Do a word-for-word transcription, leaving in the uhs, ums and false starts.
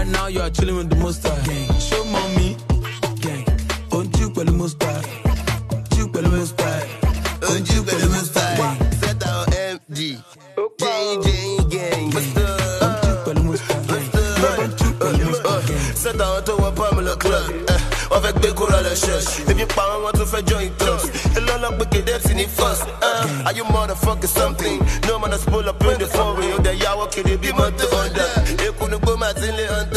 Right now you are chilling with the monster. Show mommy, gang. Don't you put the monster? You put the monster. Don't you put the monster? Set out M D. J J gang. Don't you put the monster? Don't you put the monster? Set out to a Pamela club. On fait que cool à la church. If you parents want to faire join thugs, a lot of wicked depths in the fuss. Uh, are you motherfucking something? No man has pull up in the foreign. The yawa kid be mother under. You couldn't go my silly under.